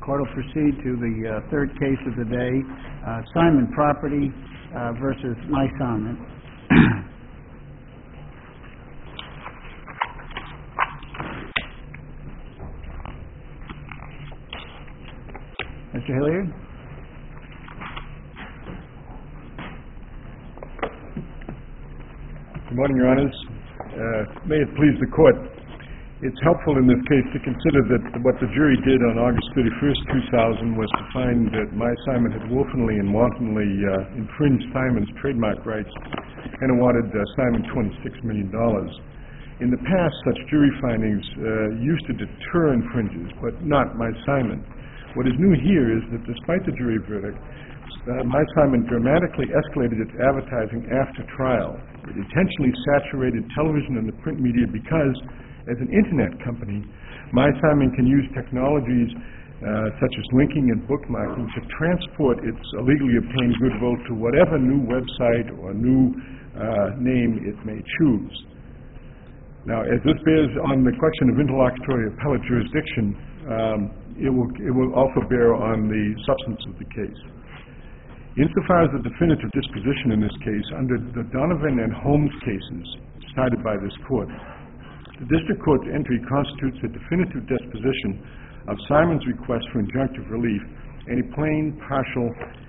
Court will proceed to the third case of the day, Simon Property versus My Simon. Mr. Hilliard? Good morning, Your Honors. May it please the Court, it's helpful in this case to consider that what the jury did on August 31st, 2000 was to find that My Simon had willfully and wantonly infringed Simon's trademark rights and awarded Simon $26 million. In the past, such jury findings used to deter infringers, but not My Simon. What is new here is that despite the jury verdict, My Simon dramatically escalated its advertising after trial. It intentionally saturated television and the print media because, as an internet company, My Simon can use technologies such as linking and bookmarking to transport its illegally obtained goodwill to whatever new website or new name it may choose. Now, as this bears on the question of interlocutory appellate jurisdiction, it will also bear on the substance of the case. Insofar as the definitive disposition in this case, under the Donovan and Holmes cases cited by this court, the district court's entry constitutes a definitive disposition of Simon's request for injunctive relief and a plain, partial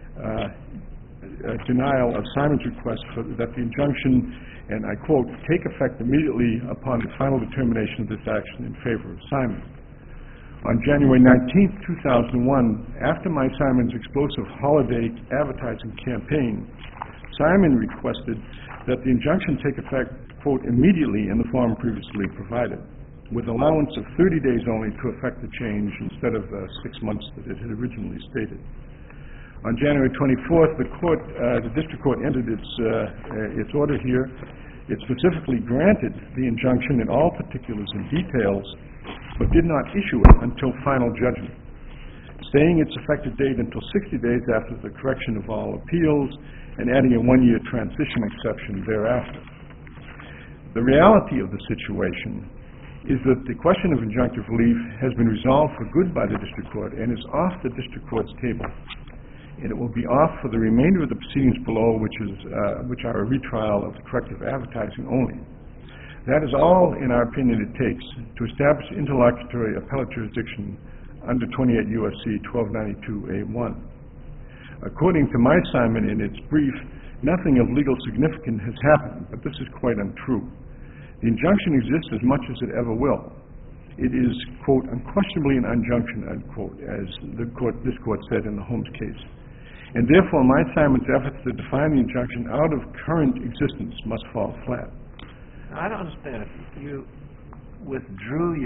denial of Simon's request that the injunction, and I quote, take effect immediately upon the final determination of this action in favor of Simon. On January 19, 2001, after My Simon's explosive holiday advertising campaign, Simon requested that the injunction take effect, quote, immediately in the form previously provided, with allowance of 30 days only to effect the change instead of 6 months that it had originally stated. On January 24th, the district court entered its order here. It specifically granted the injunction in all particulars and details, but did not issue it until final judgment, staying its effective date until 60 days after the correction of all appeals and adding a 1-year transition exception thereafter. The reality of the situation is that the question of injunctive relief has been resolved for good by the district court and is off the district court's table, and it will be off for the remainder of the proceedings below, which are a retrial of the corrective advertising only. That is all, in our opinion, it takes to establish interlocutory appellate jurisdiction under 28 U.S.C. 1292A1. According to My Simon in its brief, nothing of legal significance has happened, but this is quite untrue. The injunction exists as much as it ever will. It is, quote, unquestionably an injunction, unquote, as this court said in the Holmes case. And therefore, My Simon's efforts to define the injunction out of current existence must fall flat. I don't understand. If you withdrew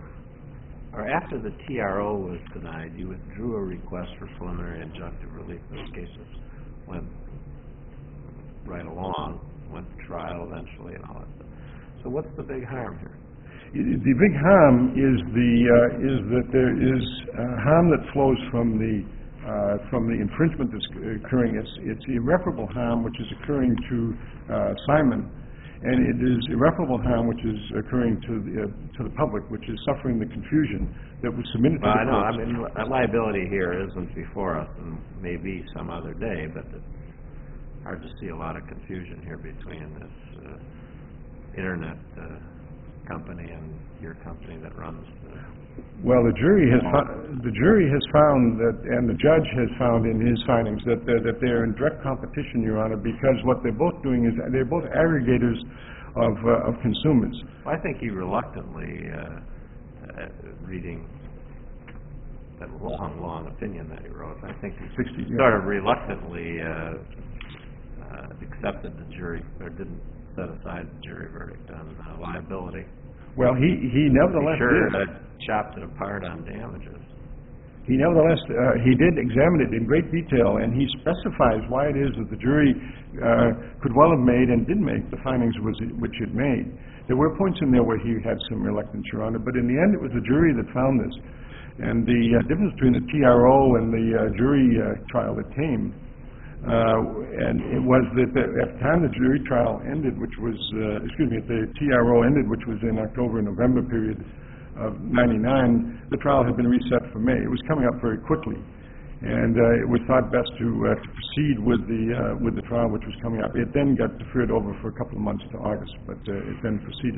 or after the TRO was denied, you withdrew a request for preliminary injunctive relief. Those cases went right along, went to trial eventually and all that stuff. So what's the big harm here? The big harm is that there is harm that flows from the infringement that's occurring. It's irreparable harm which is occurring to Simon, and it is irreparable harm which is occurring to the public, which is suffering the confusion that was submitted to the courts. I know. I mean, liability here isn't before us, and maybe some other day, but it's hard to see a lot of confusion here between this internet company and your company that runs the... Well, the jury has found that, and the judge has found in his findings that they're in direct competition, Your Honor, because what they're both doing is they're both aggregators of consumers. Well, I think he reluctantly, reading that long opinion that he wrote, I think he sort of reluctantly accepted the jury, or didn't set aside the jury verdict on liability. Well, he nevertheless did. Chopped it apart on damages. He nevertheless, he did examine it in great detail, and he specifies why it is that the jury could well have made and did make the findings which it made. There were points in there where he had some reluctance, Your Honor, but in the end it was the jury that found this. And the difference between the TRO and the jury trial that came, and it was that at the time the jury trial ended, which was, the TRO ended, which was in October and November period of '99, the trial had been reset for May. It was coming up very quickly, and it was thought best to proceed with the trial, which was coming up. It then got deferred over for a couple of months to August, but it then proceeded.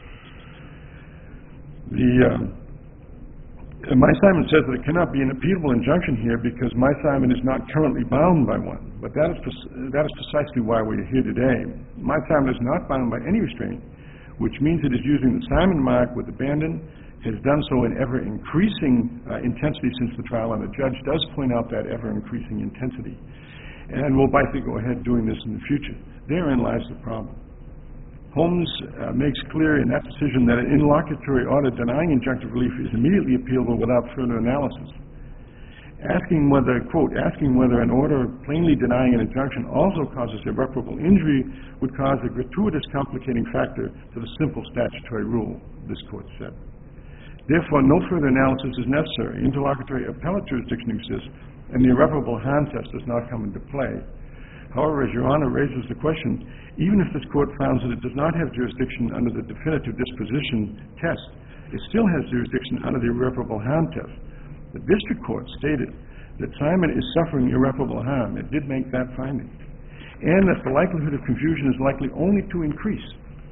My Simon says that it cannot be an appealable injunction here because My Simon is not currently bound by one. But that is precisely why we are here today. My Simon is not bound by any restraint, which means it is using the Simon mark with abandon, has done so in ever-increasing intensity since the trial, and the judge does point out that ever-increasing intensity. And will likely go ahead doing this in the future. Therein lies the problem. Holmes makes clear in that decision that an interlocutory order denying injunctive relief is immediately appealable without further analysis. Asking whether an order plainly denying an injunction also causes irreparable injury would cause a gratuitous complicating factor to the simple statutory rule, this court said. Therefore, no further analysis is necessary. Interlocutory appellate jurisdiction exists, and the irreparable harm test does not come into play. However, as Your Honor raises the question, even if this court found that it does not have jurisdiction under the definitive disposition test, it still has jurisdiction under the irreparable harm test. The district court stated that Simon is suffering irreparable harm. It did make that finding. And that the likelihood of confusion is likely only to increase.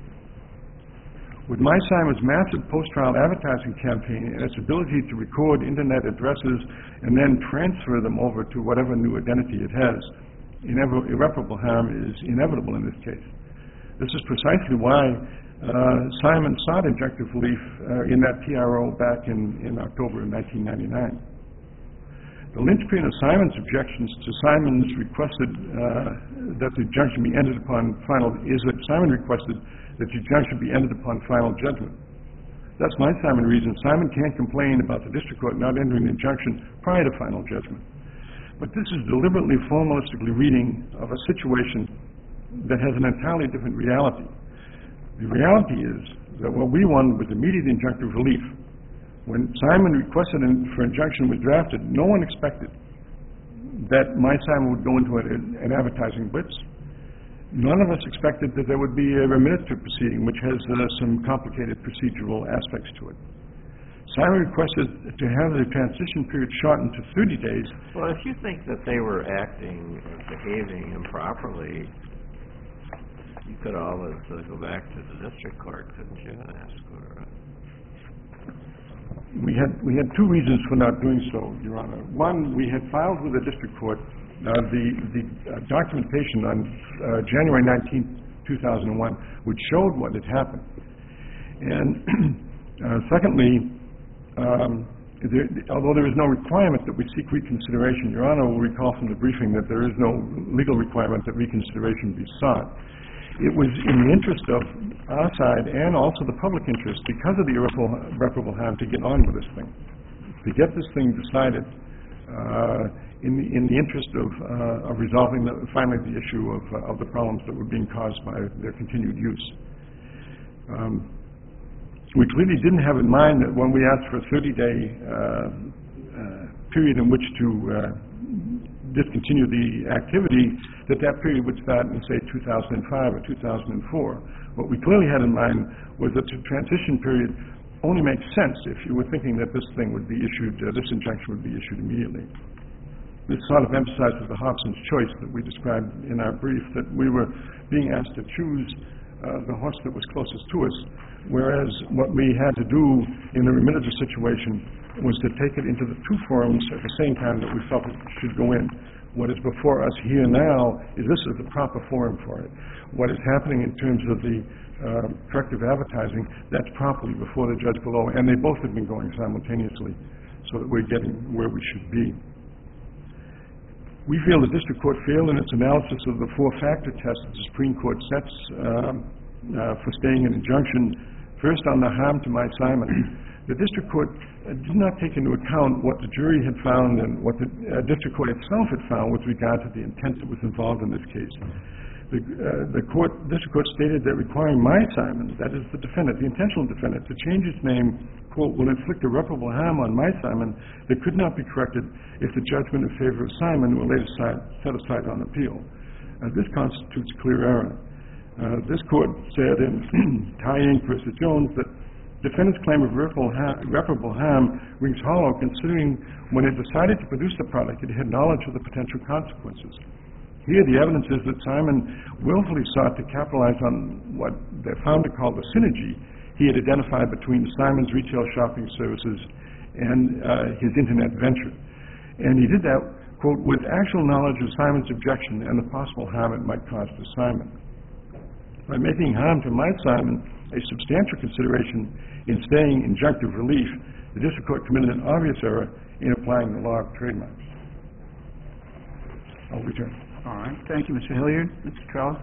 With My Simon's massive post-trial advertising campaign and its ability to record internet addresses and then transfer them over to whatever new identity it has, irreparable harm is inevitable in this case. This is precisely why Simon sought injunctive relief in that TRO back in October of 1999. The linchpin of Simon's objections to Simon's requested that the injunction be entered upon final is that Simon requested that the injunction be entered upon final judgment. That's My Simon reason. Simon can't complain about the district court not entering the injunction prior to final judgment. But this is deliberately formalistically reading of a situation that has an entirely different reality. The reality is that what we wanted was immediate injunctive relief. When Simon requested for injunction was drafted, no one expected that My Simon would go into an advertising blitz. None of us expected that there would be a remitted proceeding, which has some complicated procedural aspects to it. Simon requested to have the transition period shortened to 30 days. Well, if you think that they were acting or behaving improperly, you could always go back to the district court, couldn't you, and ask for... We had two reasons for not doing so, Your Honor. One, we had filed with the district court the documentation on January 19, 2001, which showed what had happened. And secondly, although there is no requirement that we seek reconsideration, Your Honor will recall from the briefing that there is no legal requirement that reconsideration be sought. It was in the interest of our side and also the public interest, because of the irreparable harm, to get on with this thing, to get this thing decided in the interest of resolving finally the issue of the problems that were being caused by their continued use. We clearly didn't have in mind that when we asked for a 30-day period in which to discontinue the activity, that period would start in, say, 2005 or 2004. What we clearly had in mind was that the transition period only makes sense if you were thinking that this thing would be issued, this injunction would be issued immediately. This sort of emphasizes the Hobson's choice that we described in our brief, that we were being asked to choose the horse that was closest to us, whereas what we had to do in the remitted situation was to take it into the two forums at the same time that we felt it should go in. What is before us here now is this is the proper forum for it. What is happening in terms of the corrective advertising, that's properly before the judge below, and they both have been going simultaneously so that we're getting where we should be. We feel the district court failed in its analysis of the four-factor test that the Supreme Court sets for staying an injunction. First, on the harm to My Simon, the district court did not take into account what the jury had found and what the district court itself had found with regard to the intent that was involved in this case. The district court stated that requiring My Simon, that is the defendant, the intentional defendant, to change his name, quote, will inflict irreparable harm on My Simon that could not be corrected if the judgment in favor of Simon were later set aside on appeal. This constitutes clear error. This court said in Ty Inc. versus Jones that Defendant's claim of irreparable harm rings hollow, considering when it decided to produce the product, it had knowledge of the potential consequences. Here, the evidence is that Simon willfully sought to capitalize on what the founder called the synergy he had identified between Simon's retail shopping services and his Internet venture. And he did that, quote, with actual knowledge of Simon's objection and the possible harm it might cause to Simon. By making harm to my Simon a substantial consideration in staying injunctive relief, the district court committed an obvious error in applying the law of trademarks. I'll return. All right. Thank you, Mr. Hilliard. Mr. Trellis?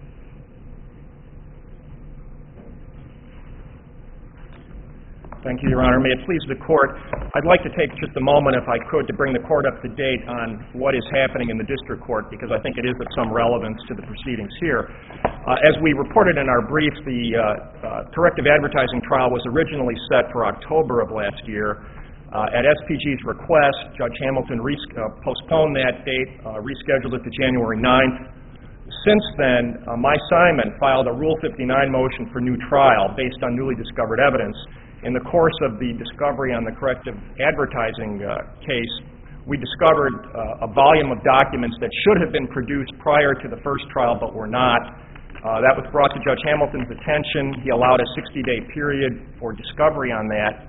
Thank you, Your Honor. May it please the Court, I'd like to take just a moment, if I could, to bring the Court up to date on what is happening in the District Court, because I think it is of some relevance to the proceedings here. As we reported in our brief, the corrective advertising trial was originally set for October of last year. At SPG's request, Judge Hamilton postponed that date, rescheduled it to January 9th. Since then, my Simon filed a Rule 59 motion for new trial based on newly discovered evidence. In the course of the discovery on the corrective advertising case, we discovered a volume of documents that should have been produced prior to the first trial but were not. That was brought to Judge Hamilton's attention. He allowed a 60-day period for discovery on that,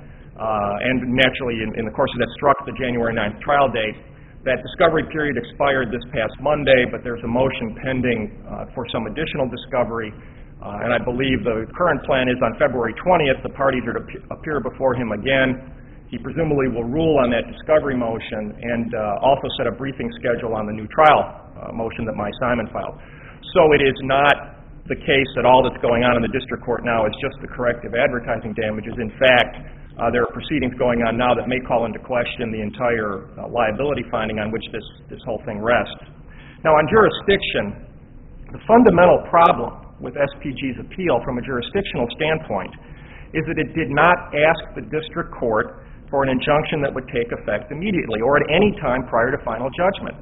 and naturally, in the course of that, struck the January 9th trial date. That discovery period expired this past Monday, but there's a motion pending for some additional discovery. And I believe the current plan is on February 20th, the parties are to appear before him again. He presumably will rule on that discovery motion and also set a briefing schedule on the new trial motion that my Simon filed. So it is not the case that all that's going on in the district court now is just the corrective advertising damages. In fact, there are proceedings going on now that may call into question the entire liability finding on which this whole thing rests. Now, on jurisdiction, the fundamental problem with SPG's appeal from a jurisdictional standpoint is that it did not ask the district court for an injunction that would take effect immediately or at any time prior to final judgment.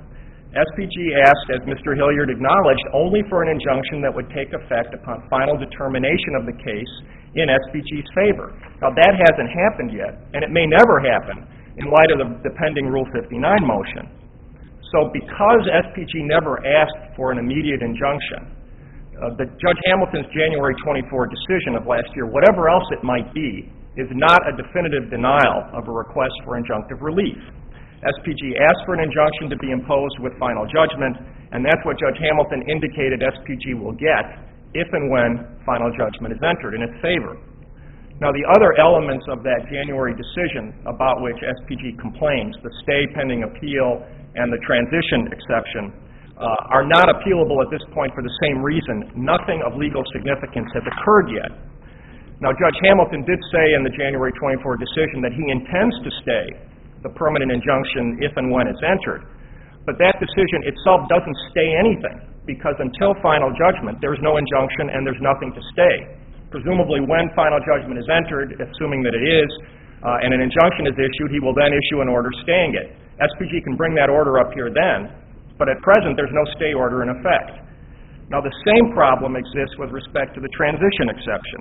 SPG asked, as Mr. Hilliard acknowledged, only for an injunction that would take effect upon final determination of the case in SPG's favor. Now, that hasn't happened yet, and it may never happen in light of the pending Rule 59 motion. So because SPG never asked for an immediate injunction, the Judge Hamilton's January 24 decision of last year, whatever else it might be, is not a definitive denial of a request for injunctive relief. SPG asked for an injunction to be imposed with final judgment, and that's what Judge Hamilton indicated SPG will get if and when final judgment is entered in its favor. Now, the other elements of that January decision about which SPG complains, the stay pending appeal and the transition exception, are not appealable at this point for the same reason. Nothing of legal significance has occurred yet. Now, Judge Hamilton did say in the January 24 decision that he intends to stay the permanent injunction if and when it's entered. But that decision itself doesn't stay anything, because until final judgment, there's no injunction and there's nothing to stay. Presumably, when final judgment is entered, assuming that it is, and an injunction is issued, he will then issue an order staying it. SPG can bring that order up here then, but at present, there's no stay order in effect. Now, the same problem exists with respect to the transition exception.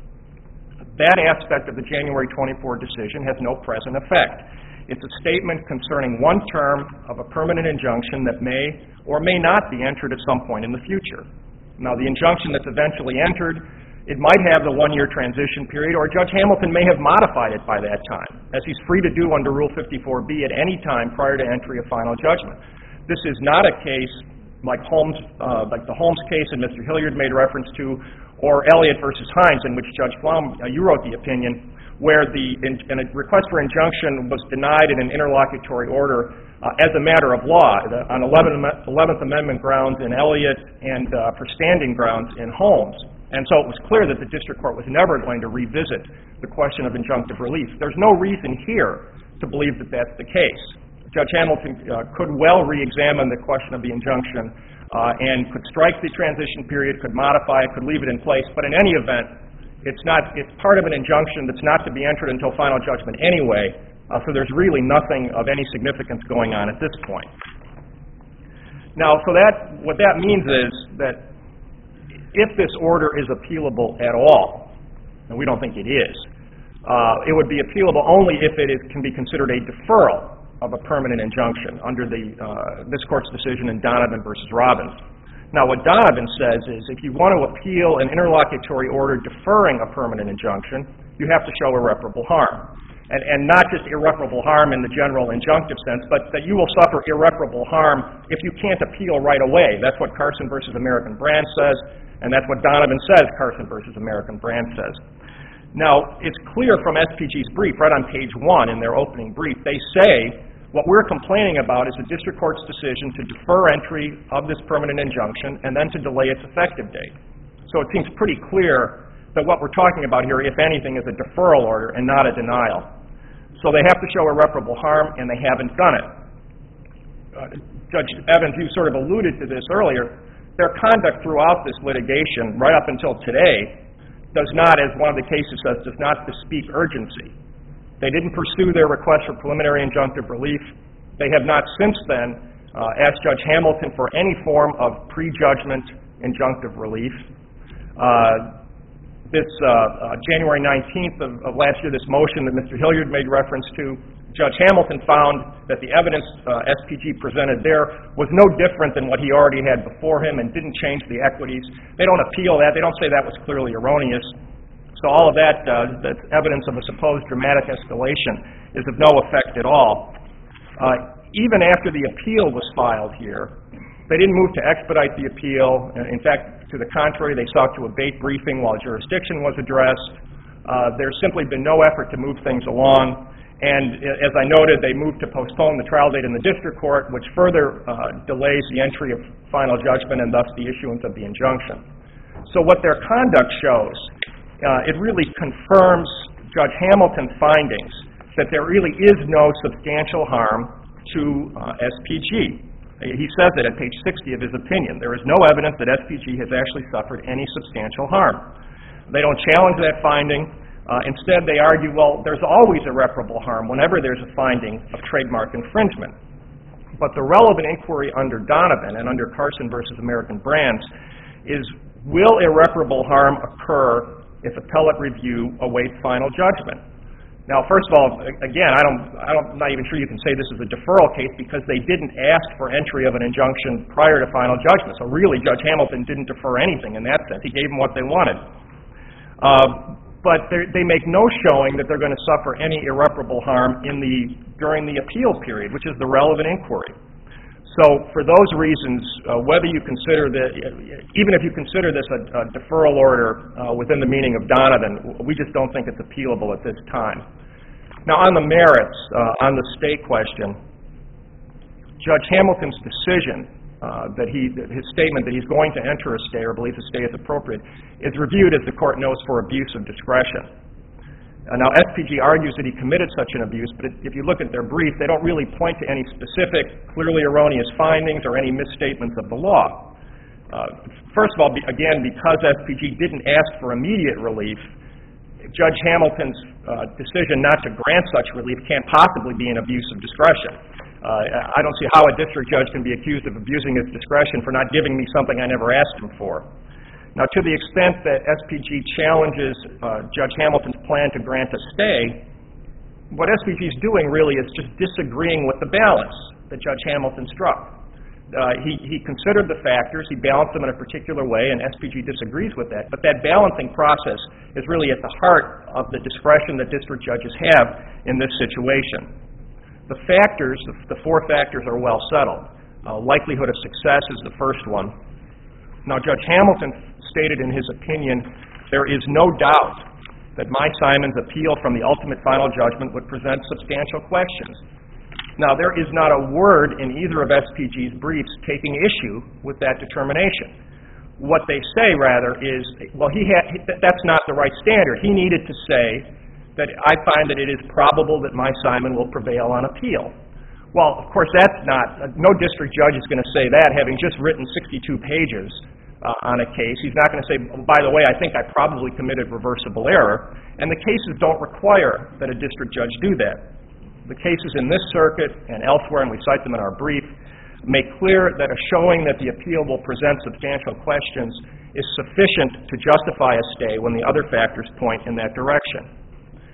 That aspect of the January 24 decision has no present effect. It's a statement concerning one term of a permanent injunction that may or may not be entered at some point in the future. Now, the injunction that's eventually entered, it might have the one-year transition period, or Judge Hamilton may have modified it by that time, as he's free to do under Rule 54B at any time prior to entry of final judgment. This is not a case like the Holmes case that Mr. Hilliard made reference to, or Elliott versus Hines, in which Judge Flom, you wrote the opinion, where a request for injunction was denied in an interlocutory order as a matter of law on 11th Amendment grounds in Elliott and for standing grounds in Holmes. And so it was clear that the district court was never going to revisit the question of injunctive relief. There's no reason here to believe that that's the case. Judge Hamilton could well re-examine the question of the injunction and could strike the transition period, could modify it, could leave it in place. But in any event, it's part of an injunction that's not to be entered until final judgment anyway, so there's really nothing of any significance going on at this point. Now, what that means is that if this order is appealable at all, and we don't think it is, it would be appealable only if it can be considered a deferral of a permanent injunction under this court's decision in Donovan versus Robbins. Now, what Donovan says is if you want to appeal an interlocutory order deferring a permanent injunction, you have to show irreparable harm. And not just irreparable harm in the general injunctive sense, but that you will suffer irreparable harm if you can't appeal right away. That's what Carson versus American Brand says, and that's what Donovan says Carson versus American Brand says. Now, it's clear from SPG's brief, right on page 1 in their opening brief, they say what we're complaining about is the district court's decision to defer entry of this permanent injunction and then to delay its effective date. So it seems pretty clear that what we're talking about here, if anything, is a deferral order and not a denial. So they have to show irreparable harm, and they haven't done it. Judge Evans, you sort of alluded to this earlier. Their conduct throughout this litigation, right up until today, does not, as one of the cases says, does not bespeak urgency. They didn't pursue their request for preliminary injunctive relief. They have not since then asked Judge Hamilton for any form of prejudgment injunctive relief. This January 19th of last year, this motion that Mr. Hilliard made reference to, Judge Hamilton found that the evidence SPG presented there was no different than what he already had before him and didn't change the equities. They don't appeal that. They don't say that was clearly erroneous. So all of that, that's evidence of a supposed dramatic escalation, is of no effect at all. Even after the appeal was filed here, they didn't move to expedite the appeal. In fact, to the contrary, they sought to abate briefing while jurisdiction was addressed. There's simply been no effort to move things along. And as I noted, they moved to postpone the trial date in the district court, which further delays the entry of final judgment and thus the issuance of the injunction. So what their conduct shows, it really confirms Judge Hamilton's findings that there really is no substantial harm to SPG. He says it at page 60 of his opinion. There is no evidence that SPG has actually suffered any substantial harm. They don't challenge that finding. Instead, they argue, well, there's always irreparable harm whenever there's a finding of trademark infringement. But the relevant inquiry under Donovan and under Carson versus American Brands is, will irreparable harm occur if appellate review awaits final judgment? Now, first of all, again, I'm not even sure you can say this is a deferral case because they didn't ask for entry of an injunction prior to final judgment. So really, Judge Hamilton didn't defer anything in that sense. He gave them what they wanted. But they make no showing that they're going to suffer any irreparable harm during the appeal period, which is the relevant inquiry. So for those reasons, whether you consider even if you consider this a deferral order within the meaning of Donovan, we just don't think it's appealable at this time. Now on the merits, on the stay question, Judge Hamilton's decision, his statement that he's going to enter a stay or believes a stay is appropriate, is reviewed, as the court knows, for abuse of discretion. Now, SPG argues that he committed such an abuse, but if you look at their brief, they don't really point to any specific, clearly erroneous findings or any misstatements of the law. First of all, again, because SPG didn't ask for immediate relief, Judge Hamilton's decision not to grant such relief can't possibly be an abuse of discretion. I don't see how a district judge can be accused of abusing his discretion for not giving me something I never asked him for. Now, to the extent that SPG challenges Judge Hamilton's plan to grant a stay, what SPG is doing really is just disagreeing with the balance that Judge Hamilton struck. He considered the factors, he balanced them in a particular way, and SPG disagrees with that. But that balancing process is really at the heart of the discretion that district judges have in this situation. The factors, the four factors, are well settled. Likelihood of success is the first one. Now, Judge Hamilton stated in his opinion, there is no doubt that Simon's appeal from the ultimate final judgment would present substantial questions. Now, there is not a word in either of SPG's briefs taking issue with that determination. What they say, rather, is, well, that's not the right standard. He needed to say that I find that it is probable that Simon will prevail on appeal. Well, of course, that's not, no district judge is going to say that, having just written 62 pages on a case. He's not going to say, by the way, I think I probably committed reversible error. And the cases don't require that a district judge do that. The cases in this circuit and elsewhere, and we cite them in our brief, make clear that a showing that the appeal will present substantial questions is sufficient to justify a stay when the other factors point in that direction.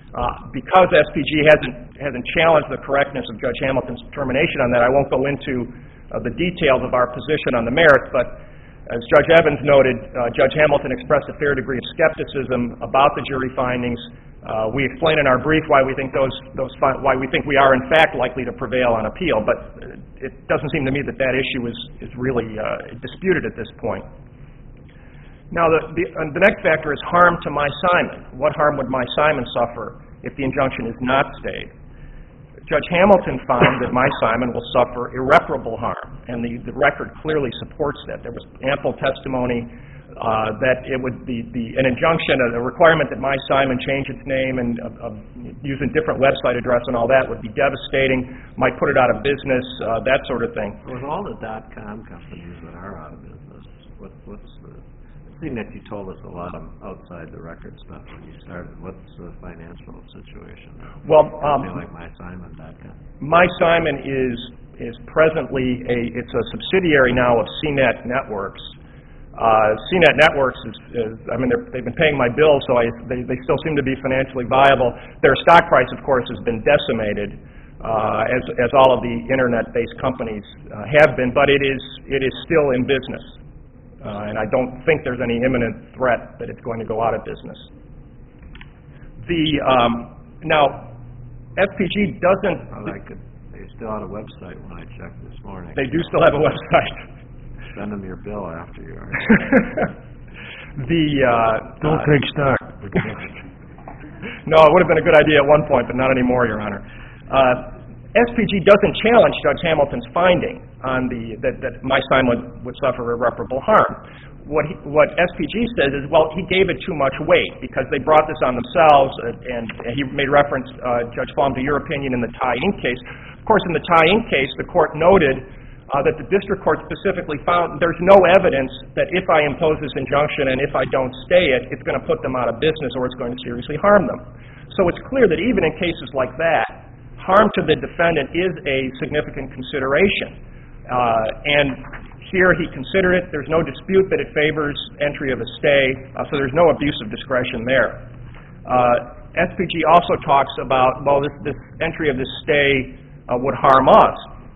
Because SPG hasn't challenged the correctness of Judge Hamilton's determination on that, I won't go into the details of our position on the merits, but as Judge Evans noted, Judge Hamilton expressed a fair degree of skepticism about the jury findings. We explain in our brief why we think why we think we are in fact likely to prevail on appeal, but it doesn't seem to me that issue is really disputed at this point. Now, the next factor is harm to my Simon. What harm would my Simon suffer if the injunction is not stayed? Judge Hamilton found that my Simon will suffer irreparable harm, and the record clearly supports that. There was ample testimony that it would be an injunction, a requirement that my Simon change its name and use a different website address and all that would be devastating, might put it out of business, that sort of thing. With all the .com companies that are out of business, it seemed that you told us a lot of outside the record stuff when you started. What's the financial situation? Well, something like MySimon.com. My Simon is presently it's a subsidiary now of CNET Networks. CNET Networks they've been paying my bills, so they still seem to be financially viable. Their stock price, of course, has been decimated, as all of the internet-based companies have been, but it is still in business. And I don't think there's any imminent threat that it's going to go out of business. Now, SPG doesn't... They still have a website when I checked this morning. They do still have a website. Send them your bill after you are. Don't take stock. No, it would have been a good idea at one point, but not anymore, Your Honor. SPG doesn't challenge Judge Hamilton's finding on that my Simon would suffer irreparable harm. What SPG says is, well, he gave it too much weight because they brought this on themselves, and he made reference, Judge Flom, to your opinion in the Thai Inc. case. Of course, in the Thai Inc. case, the court noted that the district court specifically found there's no evidence that if I impose this injunction and if I don't stay it, it's going to put them out of business or it's going to seriously harm them. So it's clear that even in cases like that, harm to the defendant is a significant consideration. And here he considered it. There's no dispute that it favors entry of a stay, so there's no abuse of discretion there. SPG also talks about, well, this entry of this stay would harm us.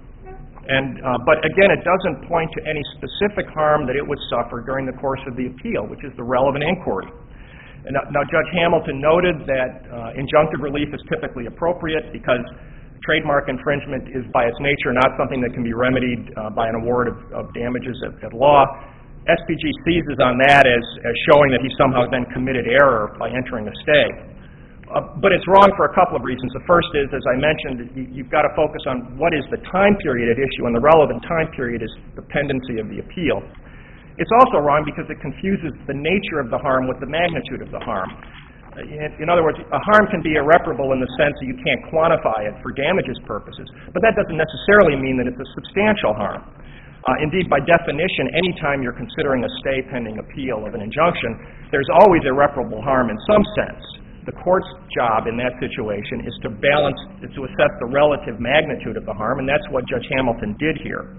But again, it doesn't point to any specific harm that it would suffer during the course of the appeal, which is the relevant inquiry. Now, Judge Hamilton noted that injunctive relief is typically appropriate because trademark infringement is by its nature not something that can be remedied by an award of damages at law. SPG seizes on that as showing that he somehow then committed error by entering a stay. But it's wrong for a couple of reasons. The first is, as I mentioned, you've got to focus on what is the time period at issue, and the relevant time period is the pendency of the appeal. It's also wrong because it confuses the nature of the harm with the magnitude of the harm. In other words, a harm can be irreparable in the sense that you can't quantify it for damages purposes, but that doesn't necessarily mean that it's a substantial harm. Indeed, by definition, any time you're considering a stay pending appeal of an injunction, there's always irreparable harm in some sense. The court's job in that situation is to assess the relative magnitude of the harm, and that's what Judge Hamilton did here.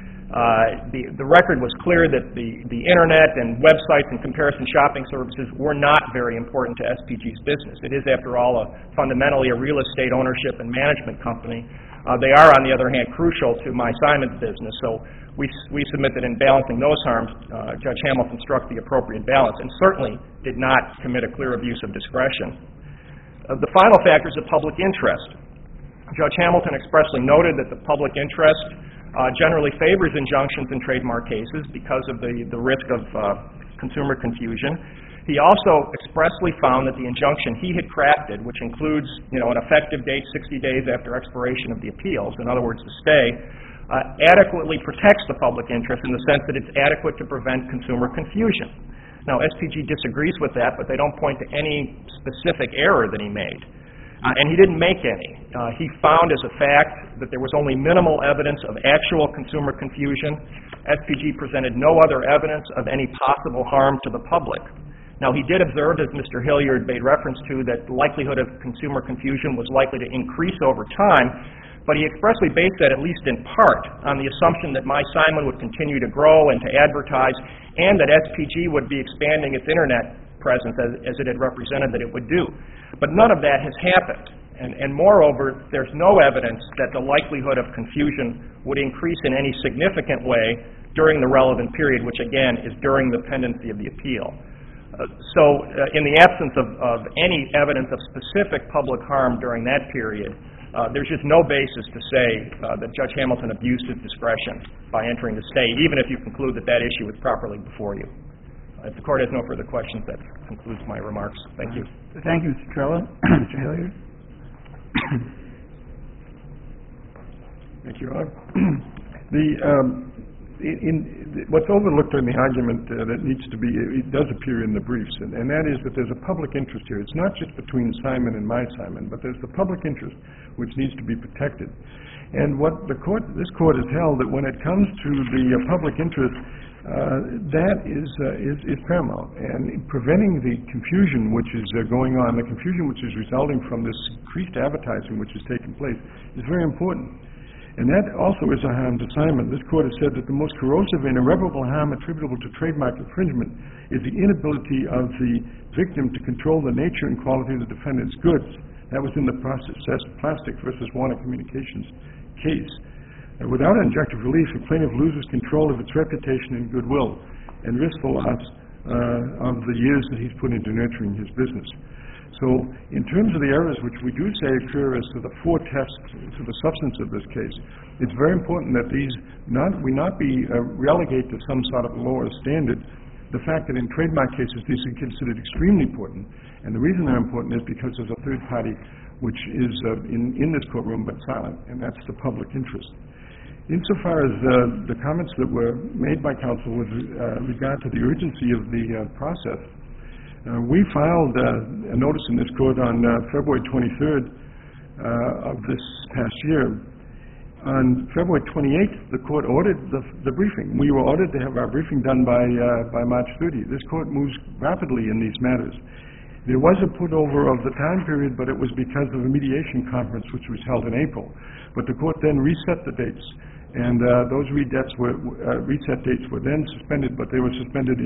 The record was clear that the internet and websites and comparison shopping services were not very important to SPG's business. It is, after all, fundamentally a real estate ownership and management company. They are, on the other hand, crucial to my Simon's business. So we submit that in balancing those harms, Judge Hamilton struck the appropriate balance and certainly did not commit a clear abuse of discretion. The final factor is the public interest. Judge Hamilton expressly noted that the public interest generally favors injunctions in trademark cases because of the risk of consumer confusion. He also expressly found that the injunction he had crafted, which includes an effective date 60 days after expiration of the appeals, in other words, the stay, adequately protects the public interest in the sense that it's adequate to prevent consumer confusion. Now, SPG disagrees with that, but they don't point to any specific error that he made. And he didn't make any. He found as a fact that there was only minimal evidence of actual consumer confusion. SPG presented no other evidence of any possible harm to the public. Now, he did observe, as Mr. Hilliard made reference to, that the likelihood of consumer confusion was likely to increase over time, but he expressly based that, at least in part, on the assumption that my Simon would continue to grow and to advertise, and that SPG would be expanding its internet presence as it had represented that it would do. But none of that has happened. And moreover, there's no evidence that the likelihood of confusion would increase in any significant way during the relevant period, which again is during the pendency of the appeal. In the absence of any evidence of specific public harm during that period, there's just no basis to say that Judge Hamilton abused his discretion by entering the stay, even if you conclude that that issue was properly before you. If the Court has no further questions, that concludes my remarks. Thank you. Thank you, Mr. Trella. Mr. Hilliard? Thank you, Your Honor. What's overlooked in the argument that needs to be, it does appear in the briefs, and that is that there's a public interest here. It's not just between Simon and my Simon, but there's the public interest which needs to be protected. And what this court has held that when it comes to the public interest, that is paramount. And preventing the confusion which is going on, the confusion which is resulting from this increased advertising which has taken place, is very important. And that also is a harm to Simon. This court has said that the most corrosive and irreparable harm attributable to trademark infringement is the inability of the victim to control the nature and quality of the defendant's goods. That was in the Plastic versus Warner Communications case. Without injunctive relief, a plaintiff loses control of its reputation and goodwill and risks the loss of the years that he's put into nurturing his business. So in terms of the errors which we do say occur as to the four tests to the substance of this case, it's very important that we not be relegated to some sort of lower standard. The fact that in trademark cases these are considered extremely important, and the reason they're important is because there's a third party which is in this courtroom but silent, and that's the public interest. Insofar as the comments that were made by counsel with regard to the urgency of the process, we filed a notice in this court on February 23rd of this past year. On February 28th, the court ordered the briefing. We were ordered to have our briefing done by March 30th. This court moves rapidly in these matters. There was a put-over of the time period, but it was because of a mediation conference which was held in April. But the court then reset the dates, and those reset dates were then suspended, but they were suspended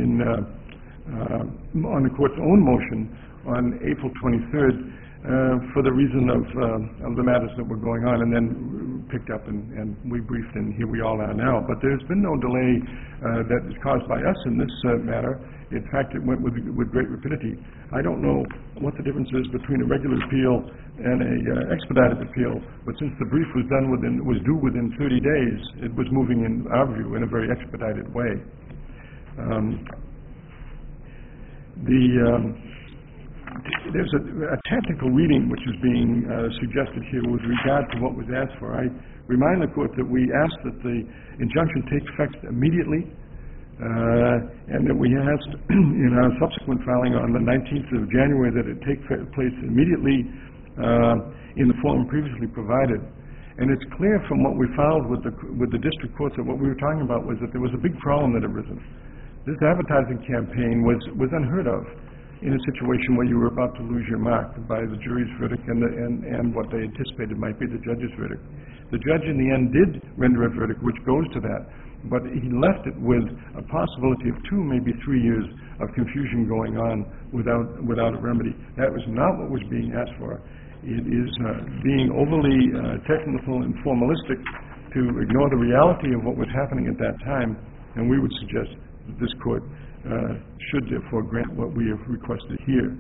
on the court's own motion on April 23rd for the reason of the matters that were going on, and then picked up and we briefed, and here we all are now. But there's been no delay that is caused by us in this matter. In fact, it went with great rapidity. I don't know what the difference is between a regular appeal and a expedited appeal, but since the brief was due within 30 days, it was moving, in our view, in a very expedited way. There's a technical reading which is being suggested here with regard to what was asked for. I remind the court that we asked that the injunction take effect immediately, and that we asked in our subsequent filing on the 19th of January that it take place immediately in the form previously provided. And it's clear from what we filed with the district courts that what we were talking about was that there was a big problem that arisen. This advertising campaign was unheard of in a situation where you were about to lose your mark by the jury's verdict and what they anticipated might be the judge's verdict. The judge in the end did render a verdict which goes to that, but he left it with a possibility of 2, maybe 3 years of confusion going on without a remedy. That was not what was being asked for. It is being overly technical and formalistic to ignore the reality of what was happening at that time, and we would suggest that this court should therefore grant what we have requested here.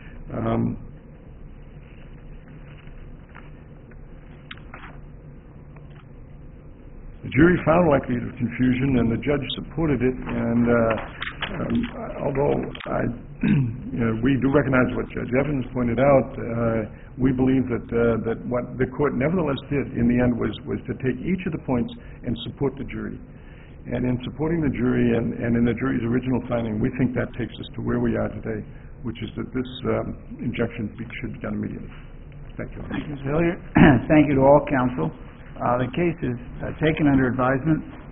The jury found likelihood of confusion, and the judge supported it. And although we do recognize what Judge Evans pointed out, we believe that what the court nevertheless did in the end was to take each of the points and support the jury. And in supporting the jury and in the jury's original finding, we think that takes us to where we are today, which is that this injunction should be done immediately. Thank you. Thank you, Mr. Hilliard. Thank you to all counsel. The case is taken under advisement.